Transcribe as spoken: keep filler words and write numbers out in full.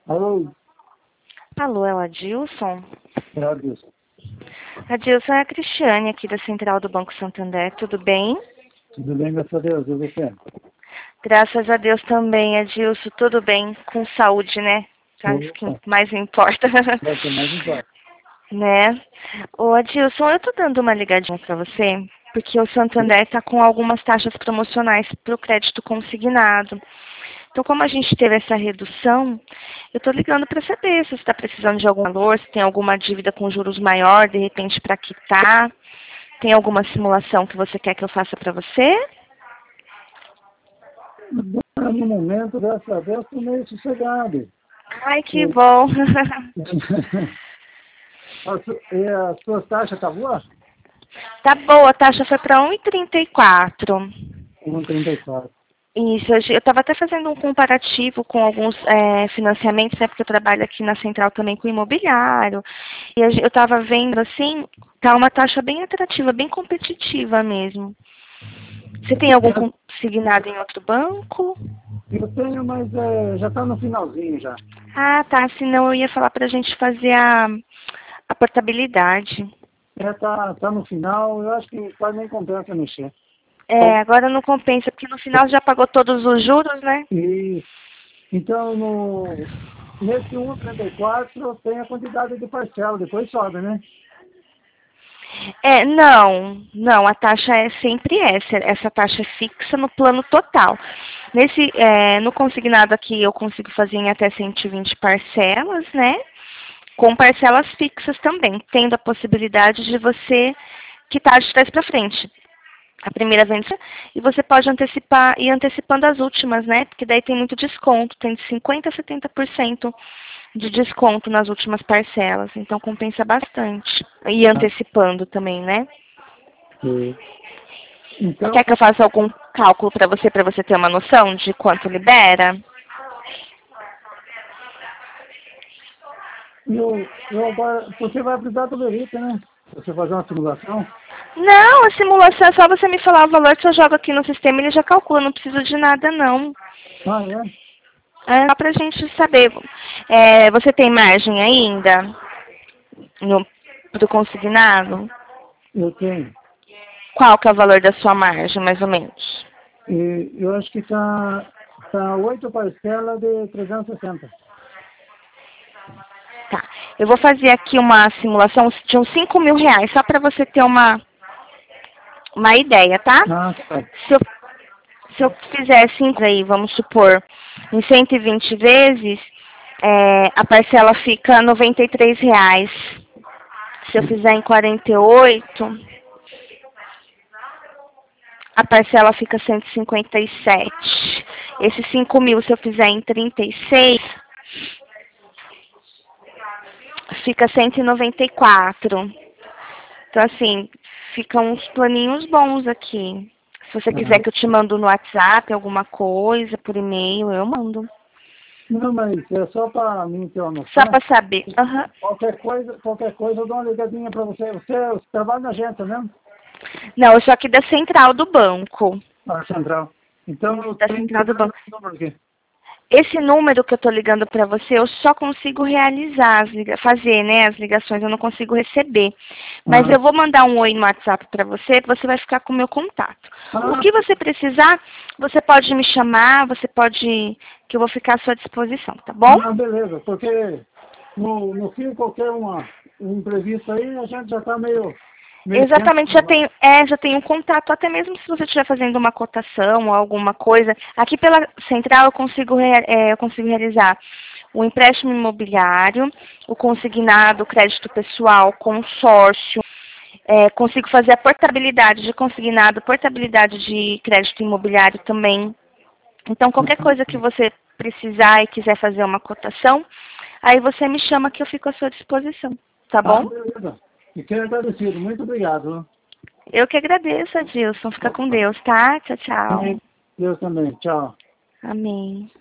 Alô, Alô, é o Adilson? é Adilson. Adilson, é a Cristiane aqui da Central do Banco Santander, tudo bem? Tudo bem, graças a Deus, e você? Graças a Deus também, Adilson, tudo bem, com saúde, né? É isso que Opa, mais importa, é o que mais importa. né? Ô Adilson, eu tô dando uma ligadinha pra você, porque o Santander tá com algumas taxas promocionais pro crédito consignado. Então, como a gente teve essa redução, eu estou ligando para saber se você está precisando de algum valor, se tem alguma dívida com juros maior, de repente, para quitar. Tem alguma simulação que você quer que eu faça para você? No momento, graças a Deus, estou meio sossegado. Ai, que E- bom. a, su- e a sua taxa está boa? Tá boa, a taxa foi para um vírgula trinta e quatro. um vírgula trinta e quatro. Isso, eu estava até fazendo um comparativo com alguns é, financiamentos, né, porque eu trabalho aqui na Central também com imobiliário. E a gen- eu estava vendo, assim, tá uma taxa bem atrativa, bem competitiva mesmo. Você tem algum consignado em outro banco? Eu tenho, mas é, já está no finalzinho já. Ah, tá. Senão eu ia falar para a gente fazer a, a portabilidade. É, tá, tá no final, eu acho que quase nem compensa mexer. É, agora não compensa, porque no final já pagou todos os juros, né? E, então, no, nesse um vírgula trinta e quatro tem a quantidade de parcela, depois sobe, né? É, não, não, a taxa é sempre essa. Essa taxa é fixa no plano total. Nesse, é, no consignado aqui eu consigo fazer em até cento e vinte parcelas, né? Com parcelas fixas também, tendo a possibilidade de você quitar de trás para frente. A primeira venda e você pode antecipar e ir antecipando as últimas, né? Porque daí tem muito desconto, tem de cinquenta a setenta por cento de desconto nas últimas parcelas, então compensa bastante. E Ah, antecipando também, né? ok. Então, Quer que eu faça algum cálculo para você, para você ter uma noção de quanto libera? eu, eu agora, você vai precisar do Verita, né? Você fazer uma simulação? Não, a simulação é só você me falar o valor que eu jogo aqui no sistema, ele já calcula, não preciso de nada não. Ah, é? É só pra gente saber. É, você tem margem ainda no, do consignado? Eu tenho. Qual que é o valor da sua margem, mais ou menos? E eu acho que tá, tá oito parcelas de trezentos e sessenta. Tá. Eu vou fazer aqui uma simulação de uns cinco mil reais, só para você ter uma, uma ideia, tá? Ah, tá. Se eu, se eu fizer cinco aí, vamos supor, em cento e vinte vezes, é, a parcela fica noventa e três reais. Se eu fizer em quarenta e oito, a parcela fica cento e cinquenta e sete. Esses cinco mil, se eu fizer em trinta e seis, fica cento e noventa e quatro. Então, assim, ficam uns planinhos bons aqui. Se você quiser Ah, que eu te mando no WhatsApp alguma coisa, por e-mail, eu mando. não, mas é só para mim ter uma Só noção. para saber. Aham. Qualquer coisa, qualquer coisa eu dou uma ligadinha para você. Você, você trabalha na agência mesmo? Não, eu sou aqui da central do banco. Na central. Então eu Isso, da tenho que central do dar banco. esse número aqui. Esse número que eu estou ligando para você, eu só consigo realizar, as liga fazer né, as ligações, eu não consigo receber. Mas Ah, eu vou mandar um oi no WhatsApp para você, você vai ficar com o meu contato. O ah, que você precisar, você pode me chamar, você pode, que eu vou ficar à sua disposição, tá bom? ah, beleza. Porque no, no fim, qualquer uma, um imprevisto aí, a gente já está meio, meio tempo. Exatamente, já tenho, é, já tenho um contato, até mesmo se você estiver fazendo uma cotação ou alguma coisa. Aqui pela central eu consigo, rea- é, eu consigo realizar o empréstimo imobiliário, o consignado, o crédito pessoal, consórcio, é, consigo fazer a portabilidade de consignado, portabilidade de crédito imobiliário também. Então, qualquer coisa que você precisar e quiser fazer uma cotação, aí você me chama que eu fico à sua disposição, tá Ah, bom? beleza. Fiquei agradecido. Muito obrigado. Eu que agradeço, Adilson. Fica com Deus, tá? Tchau, tchau. Amém. Deus também. Tchau. Amém.